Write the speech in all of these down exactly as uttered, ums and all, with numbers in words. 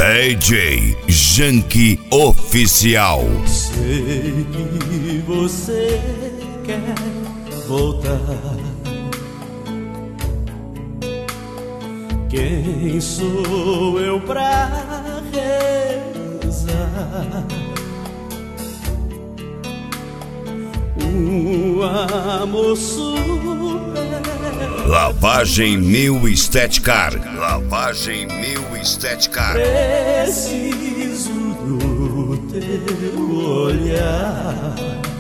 D J Janky Oficial. Sei que você quer voltar. Quem sou eu pra rezar? Um amor super. Lavagem New Estética. Lavagem New Estética. Preciso do teu olhar.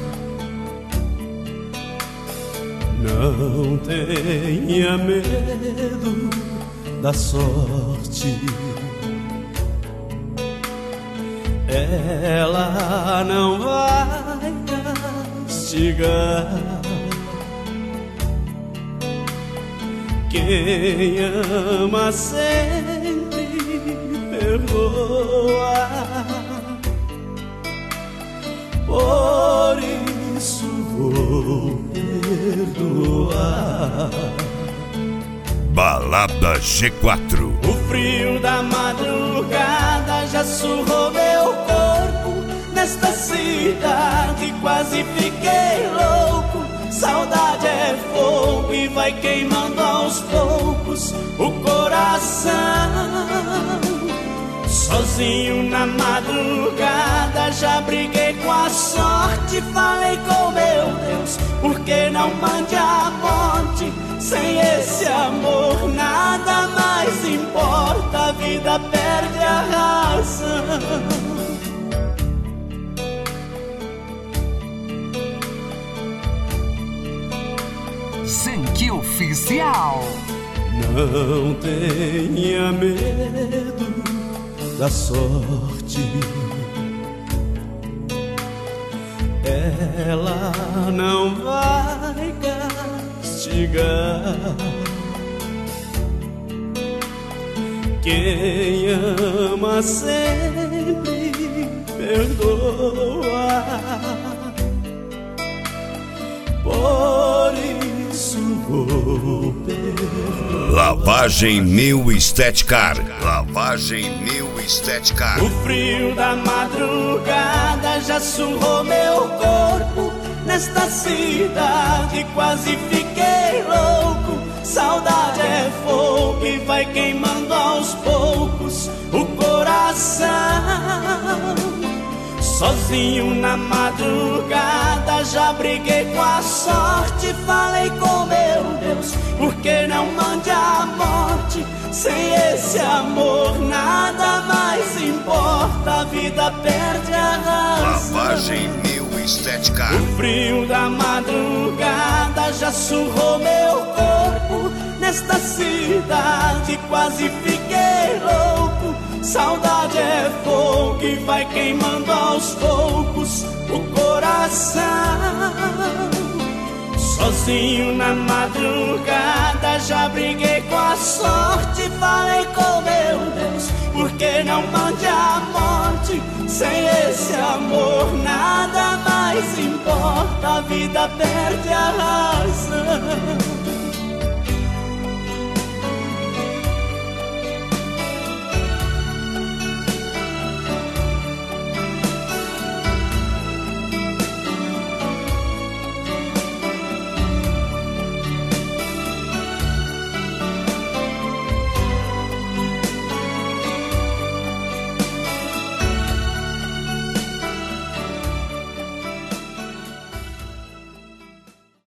Não tenha medo da sorte. Ela não vai castigar. Quem ama sempre perdoa. Por isso vou perdoar. Balada G quatro. O frio da madrugada já surrou meu corpo. Nesta cidade quase fiquei louco. Saudade é fogo e vai queimando aos poucos o coração. Sozinho na madrugada já briguei com a sorte. Falei com meu Deus, por que não mande a morte? Sem esse amor nada mais importa. A vida perde a razão. Janky Oficial. Não tenha medo da sorte. Ela não vai castigar. Quem ama sempre perdoa. Por isso vou perdoar. Lavagem New Estética. Lavagem New Estética. O frio da madrugada já surrou meu corpo. Nesta cidade quase fiquei louco. Saudade é fogo e vai queimando aos poucos o coração. Sozinho na madrugada já briguei com a sorte. Falei com meu Deus, por que não mande a morte? Sem esse amor nada mais importa. A vida perde a razão. Lavagem New Estética. O frio da madrugada já surrou meu corpo. Nesta cidade quase fiquei louco. Saudade é fogo e vai queimando aos poucos o coração. Sozinho na madrugada já briguei com a sorte. Falei com meu Deus, por que não mande a morte? Sem esse amor nada mais importa. A vida perde a razão.